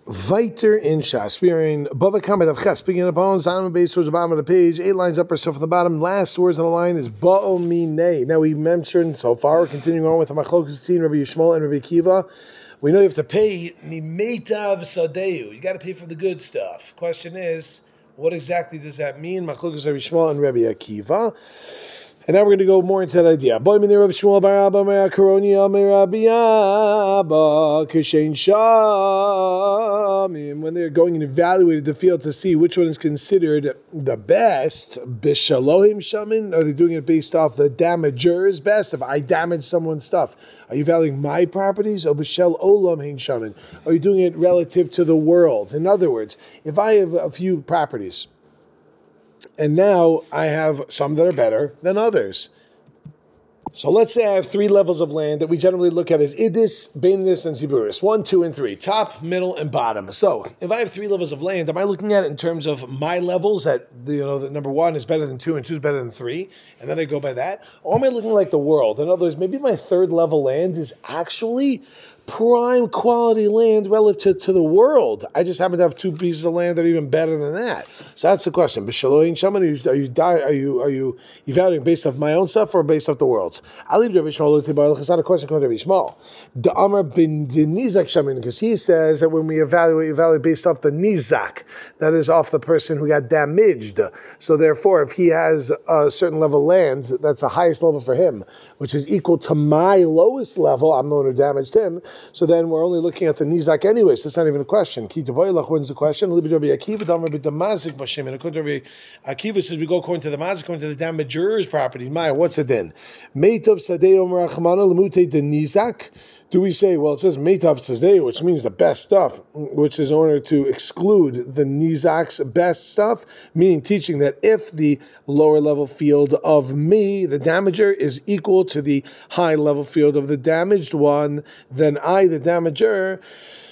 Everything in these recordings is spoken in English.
Weiter in Shas. We are in Bava Kamed of Ches. Picking up on Zanam base towards the bottom of the page, 8 lines up or so from the bottom. Last words on the line is Ba'o Minei. Now we mentioned so far, we're continuing on with the Machlokas Teen, Rabbi Yishmael and Rabbi Akiva. We know you have to pay Mimeitav Sadeu. You got to pay for the good stuff. Question is, what exactly does that mean? Machlokas Rabbi Yishmael and Rabbi Akiva. And now we're going to go more into that idea. Boy, Minei Rav Shmuel bar Abba Mera Karoni Amei Rabbi Abba Kishen Shamim. When they're going and evaluated the field to see which one is considered the best, Bishalohim Shamin, are they doing it based off the damager's best? If I damage someone's stuff, are you valuing my properties? Or Bishel Olam Hein Shamin? Are you doing it relative to the world? In other words, if I have a few properties, and now I have some that are better than others. So let's say I have 3 levels of land that we generally look at as Idis, Bainis, and Ziburis. 1, 2, and 3. Top, middle, and bottom. So if I have 3 levels of land, am I looking at it in terms of my levels that, that number 1 is better than 2 and 2 is better than 3, and then I go by that? Or am I looking like the world? In other words, maybe my 3rd level land is actually prime quality land relative to the world. I just happen to have 2 pieces of land that are even better than that. So that's the question. Are you evaluating based off my own stuff or based off the world's? I'll leave Rabbi Yishmael. It's not a question called Rabbi Yishmael. The Amar bin Nizak Shamin, because he says that when we evaluate based off the Nizak, that is off the person who got damaged. So therefore, if he has a certain level of land, that's the highest level for him, which is equal to my lowest level. I'm the one who damaged him. So then we're only looking at the Nizak anyway, so it's not even a question. Ki Tavoilach wins the question. Rabbi Akiva, and according to Rabbi Akiva says we go according to the mazik, according to the damager's property. Maya, what's it then? Meitav Sadeo Merachmana Lemute de Nizak. Do we say, well, it says Meitav Sadeo, which means the best stuff, which is in order to exclude the Nizak's best stuff, meaning teaching that if the lower level field of me, the damager, is equal to the high level field of the damaged one, then I, the damager,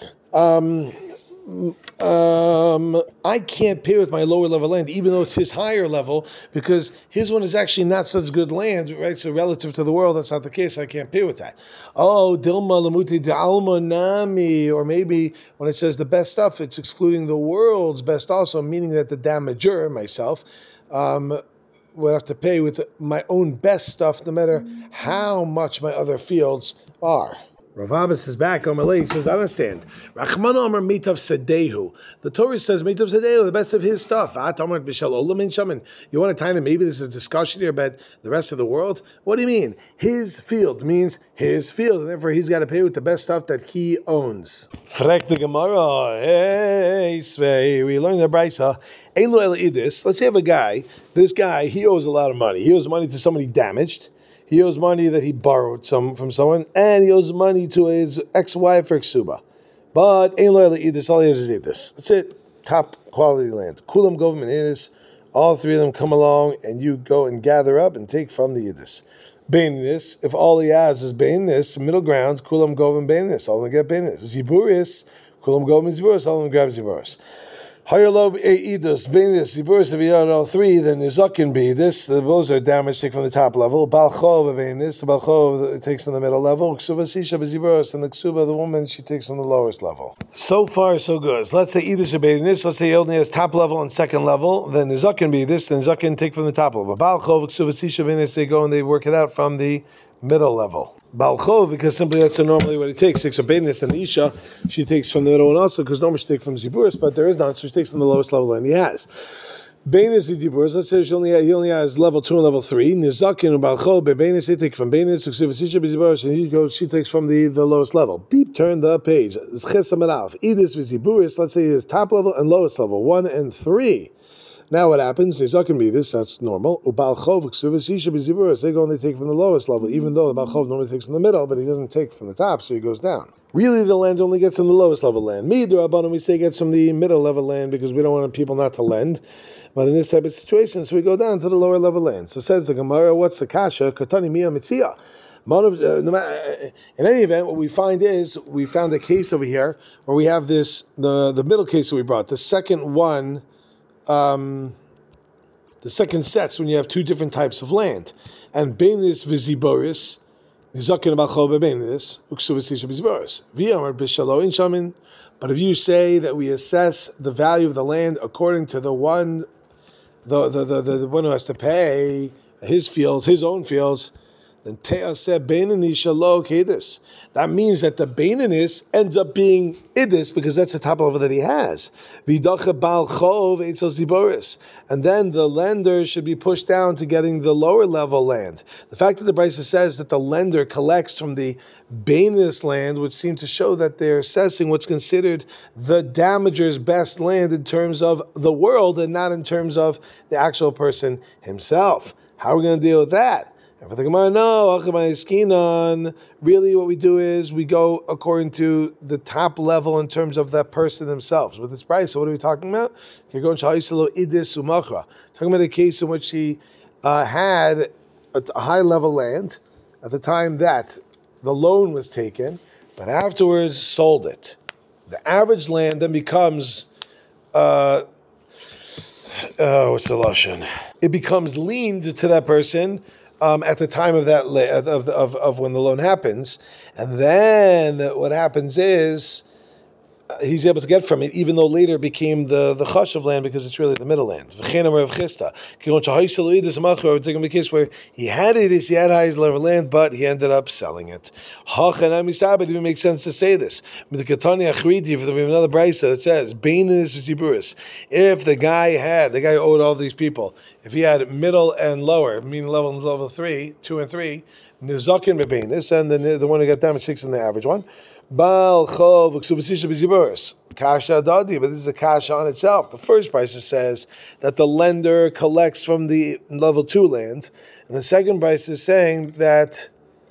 I can't pay with my lower level land, even though it's his higher level, because his one is actually not such good land, right? So relative to the world, that's not the case. I can't pay with that. Oh, Dilma Lamuti de Alma Nami, or maybe when it says the best stuff, it's excluding the world's best also, meaning that the damager, myself, would have to pay with my own best stuff, no matter how much my other fields are. Rav Abbas is back. He says, I understand. Rachmana Amar Meitav Sadehu. The Torah says Meitav Sadehu, the best of his stuff. You want to tie in, maybe there's a discussion here about the rest of the world? What do you mean? His field means his field, and therefore he's got to pay with the best stuff that he owns. Frek the Gemara. Hey, Svei. We learned the Brisa. Let's say you have a guy. This guy, he owes a lot of money. He owes money to somebody damaged. He owes money that he borrowed from someone, and he owes money to his ex-wife for ksuba. But ain't loyal to eat this. All he has is eat this. That's it. Top quality land. Kulam govim and idis. All 3 of them come along, and you go and gather up and take from the idis. Bainis. If all he has is bainis, middle ground. Kulam govim bainis. All of them get bainis. Ziburis. Kulam govim ziburis. All of them grab ziburis. Higher low idus, bainis, ziburis. If you have all 3, then nizakin be this. Those are damaged. Take from the top level. Balchov bainis. The balchov takes from the middle level. Ksuba sisha beziburis, and the ksuba, the woman, she takes from the lowest level. So far, so good. So let's say idus bainis. Let's say he only has top level and second level. Then nizakin be this. Then nizakin take from the top level. Balchov ksuba sisha bainis. They go and they work it out from the middle level. Balchov, because simply that's normally what he takes. Takes a bainis, and the isha, she takes from the middle one also, because normally she takes from ziburis, but there is none, so she takes from the lowest level and he has. Bainis ziburis, let's say he only has level 2 and level 3. Nizakin and balchov, bainis, they take from bainis, and she takes from the lowest level. Beep, turn the page. Idis ziburis, let's say he has top level and lowest level, 1 and 3. Now what happens? They can be this, that's normal. They go and they take from the lowest level, even though the Balchov normally takes from the middle, but he doesn't take from the top, so he goes down. Really, the land only gets from the lowest level land. We say gets from the middle level land because we don't want people not to lend. But in this type of situation, so we go down to the lower level land. So says the Gemara, what's the kasha? Katani miya mitzia. In any event, what we find is, we found a case over here where we have this, the middle case that we brought, the second one, the second set's when you have 2 different types of land. And Bainis Viziboris But if you say that we assess the value of the land according to the one who has to pay his fields, his own fields, then that means that the Beinanis ends up being Idis because that's the top level that he has. And then the lender should be pushed down to getting the lower level land. The fact that the Brisa says that the lender collects from the Bainis land would seem to show that they're assessing what's considered the damager's best land in terms of the world and not in terms of the actual person himself. How are we going to deal with that? And for the Gemara, no, really what we do is we go according to the top level in terms of that person themselves. With this price, so what are we talking about? Talking about a case in which he had a high level land at the time that the loan was taken, but afterwards sold it. The average land then becomes what's the lashon? It becomes leaned to that person at the time of that of when the loan happens, and then what happens is he's able to get from it, even though later it became the chashav land because it's really the middle land. It's a case where he had high level land, but he ended up selling it. It even makes sense to say this. We have another brisa that says, if the guy owed all these people, if he had middle and lower, meaning level 3, 2 and 3, nizakin bebenis, and the one who got damaged 6 in the average one. Kasha dadi, but this is a kasha on itself. The first brisa says that the lender collects from the level 2 land, and the second brisa is saying that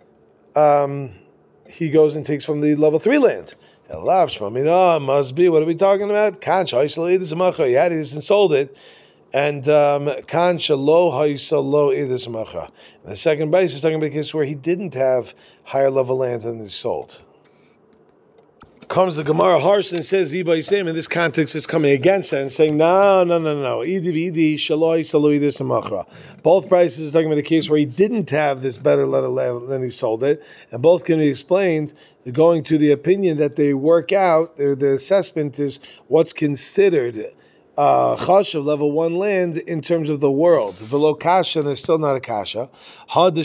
he goes and takes from the level 3 land. Must be, what are we talking about? He had it and sold it. And the second base is talking about a case where he didn't have higher level land than he sold. Comes the Gemara harsh and says, in this context, it's coming against that and saying, no. Both prices are talking about a case where he didn't have this better level than he sold it, and both can be explained going to the opinion that they work out, the assessment is what's considered chashav level 1 land in terms of the world. Velo kasha, and there's still not a kasha. The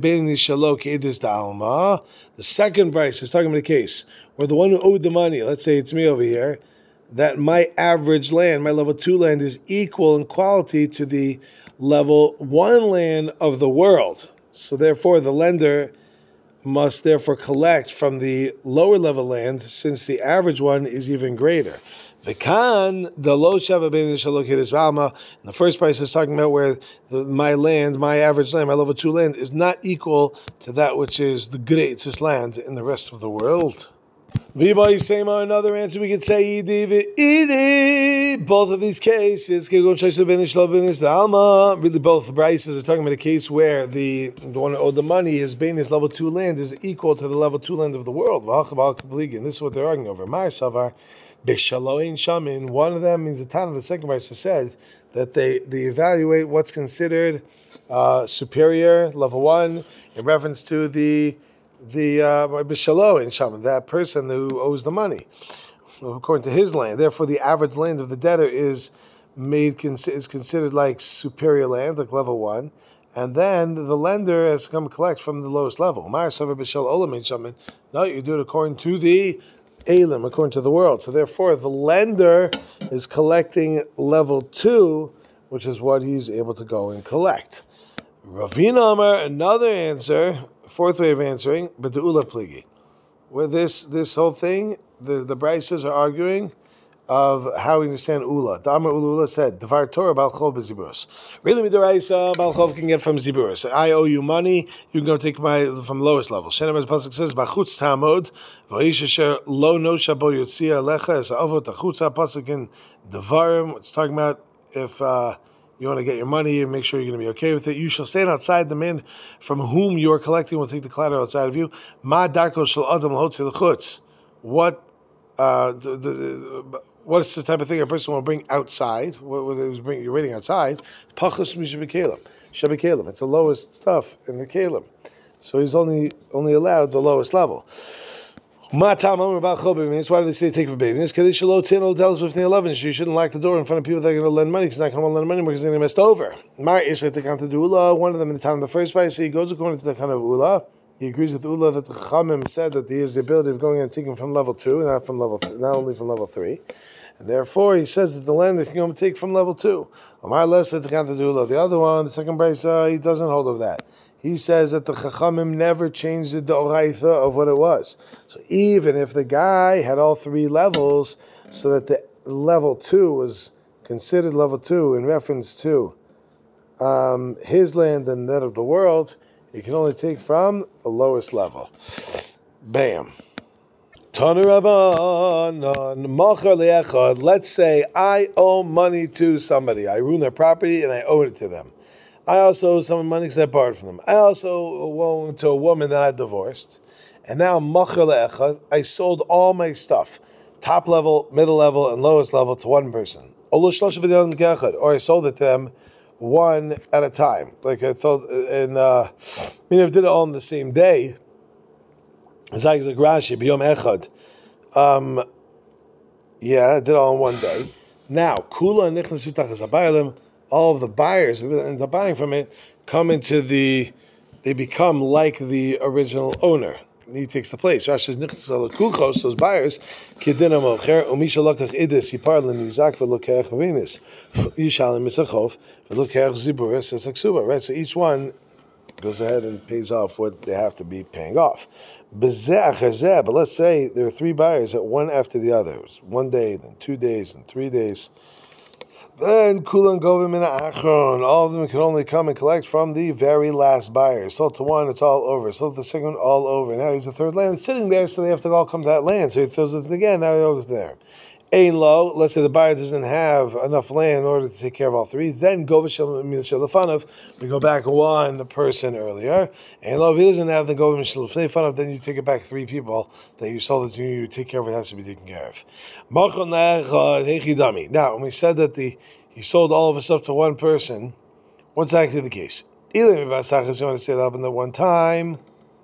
second price is talking about a case where the one who owed the money, let's say it's me over here, that my average land, my level 2 land, is equal in quality to the level 1 land of the world. So therefore, the lender must therefore collect from the lower level land, since the average one is even greater. The first price is talking about where my average land, my level 2 land, is not equal to that which is the greatest land in the rest of the world. Another answer we could say, both of these cases, really both prices are talking about a case where the one who owed the money, his his level 2 land is equal to the level 2 land of the world. And this is what they're arguing over. One of them means the Tana, the second price said that they evaluate what's considered superior, level 1, in reference to the that person who owes the money, according to his land. Therefore, the average land of the debtor is considered like superior land, like level 1, and then the lender has to come collect from the lowest level. No, you do it according to the Elim, according to the world. So therefore, the lender is collecting level 2, which is what he's able to go and collect. Ravina Amar, another answer, fourth way of answering, but the Ula Pligi, where this whole thing, the Brises are arguing of how we understand Ula. Damar Ula said, Devar Torah Balchov Beziburus. Really, Midoraisa, Balchov can get from Ziburus. I owe you money, you can go take from lowest level. Shenem, as Pasuk says, Bachutz Tamod, Vayisha Lo No Shabo Yotzia Lecha, as Avot Achutza Pasuk in Devarim. It's talking about if you want to get your money and make sure you're going to be okay with it, you shall stand outside. The man from whom you are collecting will take the collateral outside of you. Ma darko shel adam l'hotzi l'chutz. What's the type of thing a person will bring outside? What you're waiting outside? Pachas mishabikelim. Shabikelim. It's the lowest stuff in the kelim. So he's only only allowed the lowest level. Why do they say take forbidden? It's because tells us 11. You shouldn't lock the door in front of people that are going to lend money, because he's not going to want to lend money because they're going to mess over. Mar is the count of Ula. One of them in the time of the first place, so he goes according to the kind of Ula. He agrees with Ula that the Chachamim said that he has the ability of going and taking from level 2, not from level not only from level 3. And therefore, he says that the land can go and take from level 2. Omar less the count of Ula. The other one, the second brace, he doesn't hold of that. He says that the Chachamim never changed the Doraitha of what it was. So even if the guy had all 3 levels, so that the level 2 was considered level 2 in reference to his land and that of the world, he can only take from the lowest level. Bam. Let's say I owe money to somebody. I ruined their property and I owe it to them. I also owe someone money because I borrowed from them. I also owe to a woman that I divorced. And now, I sold all my stuff, top level, middle level, and lowest level, to one person. Or I sold it to them one at a time. Like I thought, and I did it all on the same day. It's like Rashi, B'yom Echad. I did it all in one day. Now, Kula Nichnasu Tachas Habaylim, all of the buyers who end up buying from it they become like the original owner. He takes the place. Rashi says, those buyers, Kedina Mocher, Umisha Lokach Idis, Yiparlin, Nizak, Velokech Venus, Yishalim Misachov, Velokech Ziburis, Saksuba, right? So each one goes ahead and pays off what they have to be paying off. But let's say there are 3 buyers at one after the other. It was 1 day, then 2 days, and 3 days. Then Kulan Govim in Achron, all of them can only come and collect from the very last buyer. Sold to one, it's all over. Sold to the second, all over. Now he's the third land. It's sitting there, so they have to all come to that land. So he throws it again, now he goes there. Ain low, let's say the buyer doesn't have enough land in order to take care of all 3. Then we go back 1 person earlier. And low, if he doesn't have the Govim Shalafanov, then you take it back 3 people that you sold it to, you take care of it, has to be taken care of. Now, when we said that he sold all of his stuff to one person, what's actually the case? If you want to set it up in the one time,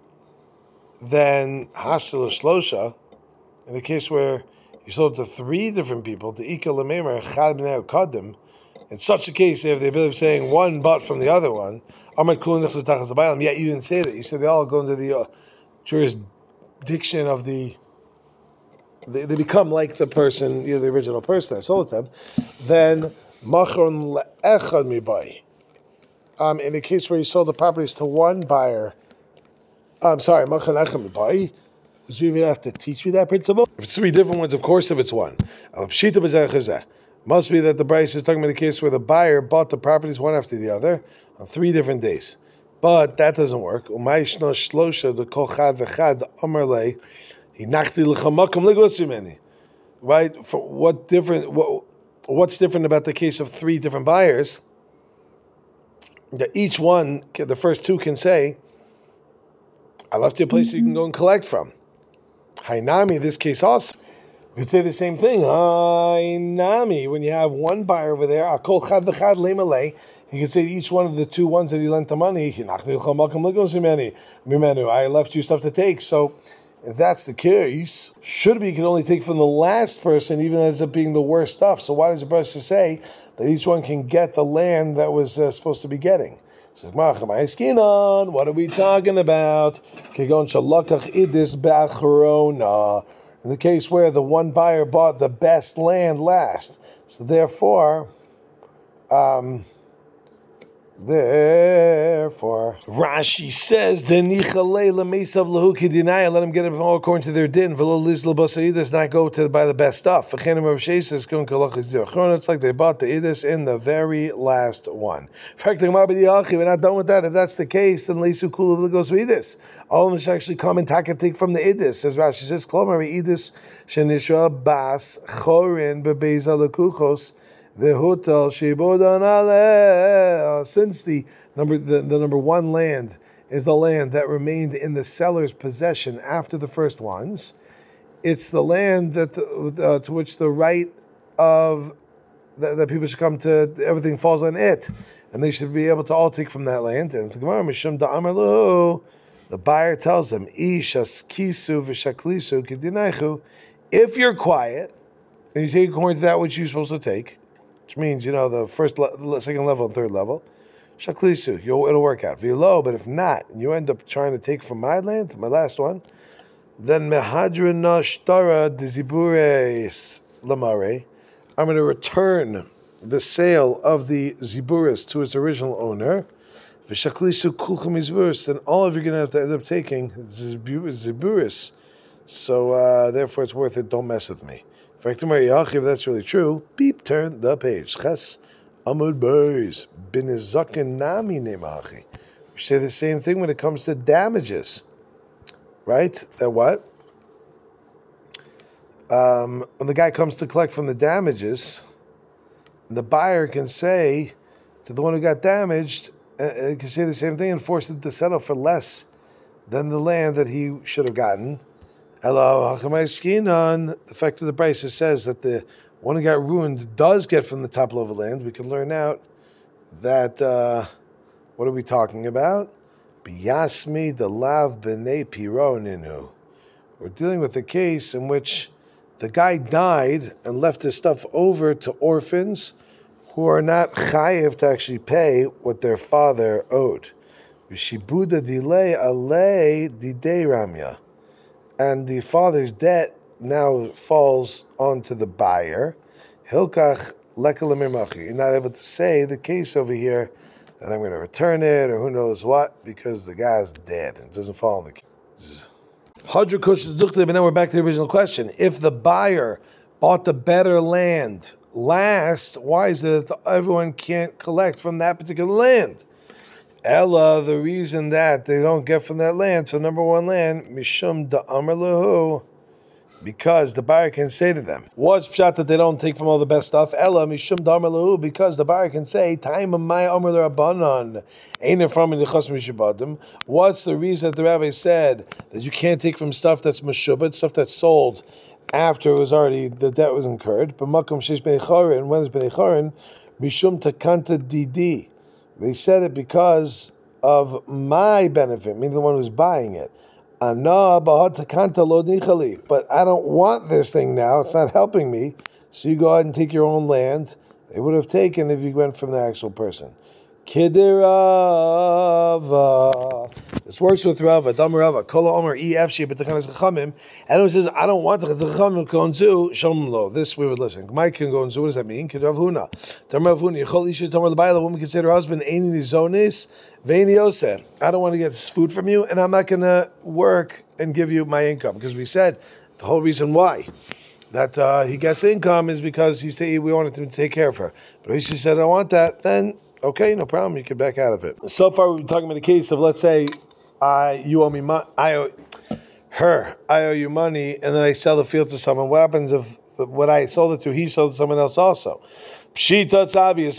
then Hashtal Shlosha, in the case where you sold to 3 different people, to Ika Lamemer, Chad B'nei Kadim, in such a case, they have the ability of saying one bought from the other one, yet you didn't say that. You said they all go into the jurisdiction of the... They become like the person, the original person that sold them. Then, Machron Le'echad Mibai. In the case where you sold the properties to one buyer, Machron Le'echad Mibai, do you even have to teach me that principle? If it's 3 different ones, of course, if it's one. Must be that the Bryce is talking about a case where the buyer bought the properties one after the other on 3 different days. But that doesn't work. Right? For what's different about the case of 3 different buyers? That each one, the first 2 can say, I left you a place you can go and collect from. Hainami, this case also. You could say the same thing. Hainami, when you have one buyer over there, Akol Chad V'Chad Le'Malei, he can say each one of the 2 ones that he lent the money, I left you stuff to take. So if that's the case, should be you can only take from the last person, even though it ends up being the worst stuff. So why does the person say that each one can get the land that was supposed to be getting? Says, what are we talking about? In the case where the one buyer bought the best land last. So therefore, Rashi says, let them get it all according to their din. Does not go to buy the best stuff. It's like they bought the idis in the very last one. We're not done with that. If that's the case, then Leisu Kulu goes with idis. All of them should actually come and take from the idis. As Rashi says, Klomar idis shenishra bas chorin bebeza lekuchos. Since the number 1 land is the land that remained in the seller's possession after the first ones, it's the land that to which the right of that people should come to, everything falls on it, and they should be able to all take from that land. And the Gemara Mishum Da'amalu The buyer tells them, "Ishaskisu v'shaklisu k'dinaychu." If you're quiet and you take according to that which you're supposed to take, which means the first, second level, and third level, shaklisu, it'll work out. V'lo, but if not, and you end up trying to take from my land, my last one, then mehadrina shtara dezibures lamare. I'm going to return the sale of the ziburis to its original owner. V'shaklisu kulchem ziburis, then all of you are going to have to end up taking ziburis. So therefore, it's worth it. Don't mess with me. If that's really true, beep, turn the page. Ches amud beis binizaken nami nemachi. We say the same thing when it comes to damages, right? That what? When the guy comes to collect from the damages, the buyer can say to the one who got damaged, can say the same thing and force him to settle for less than the land that he should have gotten. The fact of the Brisa says that the one who got ruined does get from the top level land. We can learn out that, what are we talking about? Biyasmi delav b'nei piro ninu. We're dealing with a case in which the guy died and left his stuff over to orphans who are not chayiv to actually pay what their father owed. V'shibuda dilei alei didei ramya. And the father's debt now falls onto the buyer. Hilkach lekalamir. You're not able to say the case over here that I'm going to return it or who knows what because the guy's dead and it doesn't fall in the case. But now we're back to the original question. If the buyer bought the better land last, why is it that everyone can't collect from that particular land? Ella, the reason that they don't get from that land, so number one land, mishum da'amar lahu, because the buyer can say to them, what's pshat that they don't take from all the best stuff? Ella, mishum da'amar lahu, because the buyer can say, time of my amar l'rabbanan, ain't from nichas mishubadim. What's the reason that the rabbi said that you can't take from stuff that's meshubad, stuff that's sold after it was already, the debt was incurred? But makom sheish b'nei chorin, when it's b'nei chorin, mishum takanta didi. They said it because of my benefit, meaning the one who's buying it. But I don't want this thing now. It's not helping me. So you go ahead and take your own land. They would have taken if you went from the actual person. Kidirava. This works with Rava. Dam Rava. Kola Omer EFC b'tekanas chachamim. Anyone says, I don't want the chachamim going to shalom lo. This we would listen. Mike can go and what does that mean? Kidrav Huna. Dam Rav Huna. Yechol isha tamar l'bayla. Woman can say to her husband, Eini nizonis veini yoseh. I don't want to get food from you, and I'm not going to work and give you my income because we said the whole reason why that he gets income is because we wanted him to take care of her. But if she said, I don't want that, then okay, no problem. You can back out of it. So far, we've been talking about a case of, let's say, you owe me money. I owe you money, and then I sell the field to someone. What happens if what I sold it to, he sold it to someone else also? Pshita, it's obvious.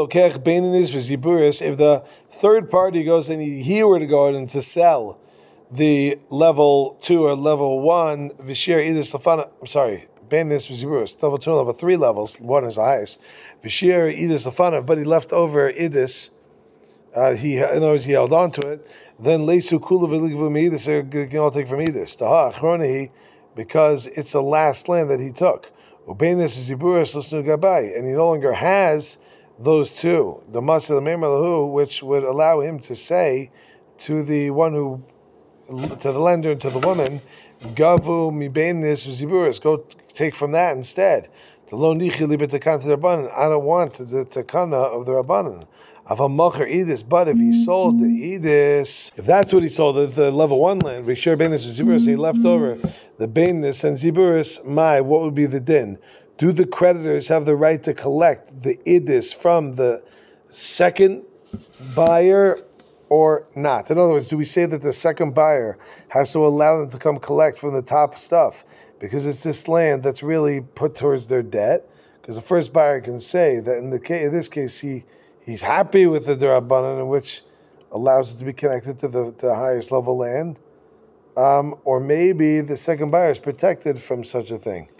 If the third party goes and he were to go in to sell the level 2 or level 1, Vishir either Stefana, I'm sorry, Bainis Viziburus, level 2 and level 3 levels, 1 is the highest. Vishir either Stefana, but he left over Idis, in other words, he held on to it. Then Leisu Kulu Viligvu Meidis, they can all take from Idis. Taha Achronihi, because it's the last land that he took. Ubainis Viziburus, Lisnu Gabai, and he no longer has those two, the Masel Memalahu, which would allow him to say to the one who, to the lender and to the woman, Gavu mi bainis v'ziburis, go take from that instead. The lo nichi li b'takan to the rabbanan. I don't want the takana of the rabbanan. Aval mocher idis, but if he sold the idis, if that's what he sold, the level 1 land, v'shir bainis v'ziburis, he left over the bainis and ziburis. What would be the din? Do the creditors have the right to collect the idis from the second buyer or not? In other words, do we say that the second buyer has to allow them to come collect from the top stuff because it's this land that's really put towards their debt? Because the first buyer can say that in this case he's happy with the Durabanan, which allows it to be connected to the highest level land, or maybe the second buyer is protected from such a thing.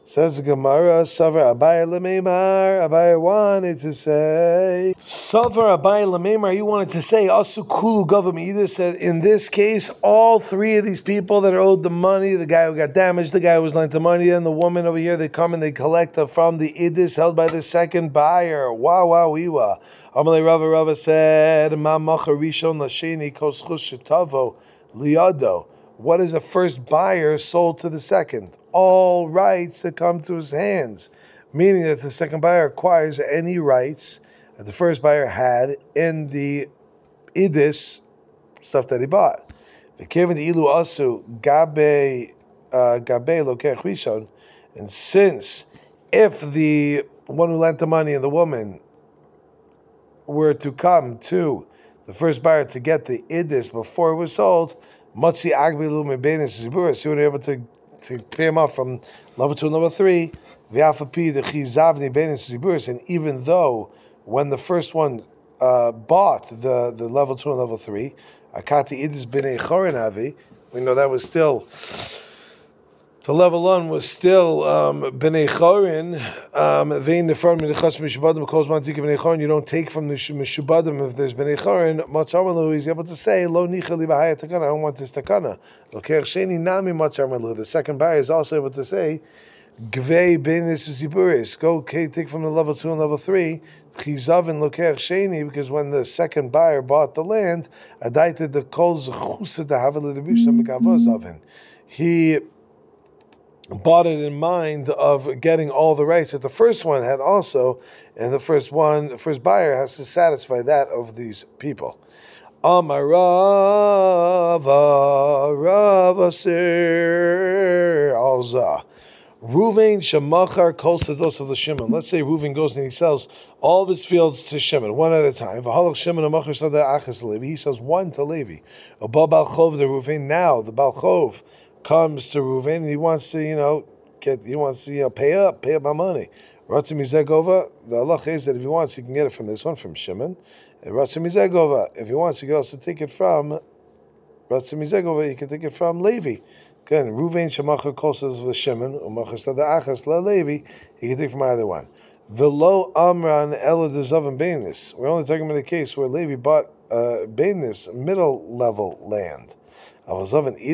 Says the Gemara, Savar Abaye Lememar. Abaye wanted to say, Savar Abaye Lememar, he wanted to say, Asu Kulu Gavam. He either said, in this case, all three of these people that are owed the money, the guy who got damaged, the guy who was lent the money, and the woman over here, they come and they collect from the Idis held by the second buyer. Wow, wow, Iwa. Amalei Rava said, Ma Macha Rishon Lasheni Koschus Shetavo Liado. What is the first buyer sold to the second? All rights that come to his hands, meaning that the second buyer acquires any rights that the first buyer had in the idis stuff that he bought. And since if the one who lent the money and the woman were to come to the first buyer to get the idis before it was sold, Matzi Agbilu Mebenis Ziburis, he would be able to pay him off from level 2 and level 3. V'afapi the Chizavni Benis Ziburis, and even though when the first one bought the level 2 and level 3, Akati Idis B'nei Chorin Avi, we know that was still. The level 1 was still B'nei Chorin. Vein Nefar Minachas Mishubadim Kos Mantika B'nei Chorin. You don't take from the Mishubadim if there's B'nei Chorin. Matzar Malu is able to say Lo Nicha Li B'Haya Takana. I don't want this Takana. Loker Sheni Nami Matzar Malu. The second buyer is also able to say Gvei Benis Ziburis. Go take from the level 2 and level 3. Chizavin Loker Sheni, because when the second buyer bought the land, Adaited the Kol Zechusa to Havali the Bisham Gavazavin. He bought it in mind of getting all the rights that the first one had also, and the first buyer has to satisfy that of these people. Amarava Sir Alza. Reuven Shemachar Kol Sados of the Shimon. Let's say Reuven goes and he sells all of his fields to Shimon, one at a time. He sells one to Levi. Abba Balchov the Reuven. Now the Balchov comes to Reuven and he wants to, pay up my money. Ratzim Mizegova, the halach is that if he wants, he can get it from this one, from Shimon. And Ratzim Mizegova, if he wants, he can also take it from Ratzim Mizegova, he can take it from Levi. Again, Reuven Shemachar Kosas of Shimon, Umachas the Achas La Levi, he can take from either one. Velo Amran Ela Dezavan Bainis. We're only talking about a case where Levi bought Bainis, middle level land. If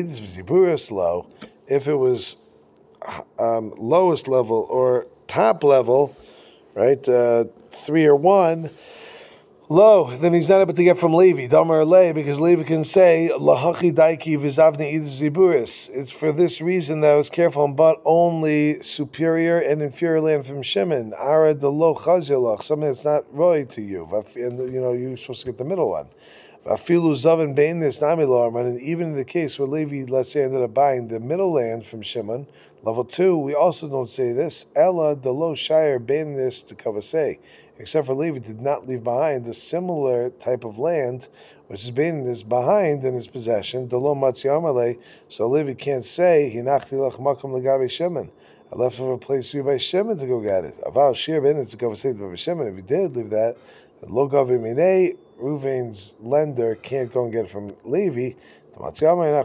it was lowest level or top level, right, 3 or 1, low, then he's not able to get from Levi, Damar Le, because Levi can say, Lahachi Daiki Vizavni Idis Ziburis. It's for this reason that I was careful and bought only superior and inferior land from Shimon. Ara de Lo Chazilach, something that's not roy to you. And you're supposed to get the middle one. And even in the case where Levi, let's say, ended up buying the middle land from Shimon, level 2, we also don't say this. Ella de lo shire baining this to kavasei, except for Levi did not leave behind the similar type of land, which is baining this behind in his possession. De lo matziamale, so Levi can't say hinachti lach makom legabe Shimon. I left him a place for you by Shimon to go get it. Aval shir baining to kavasei by Shimon. If he did leave that, lo gavi minei. Reuven's lender can't go and get it from Levi, because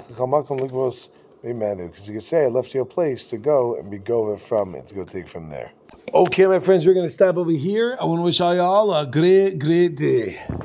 you can say I left you a place to go and be gover from it, to go take from there. Okay, my friends, we're going to stop over here. I want to wish all y'all a great day.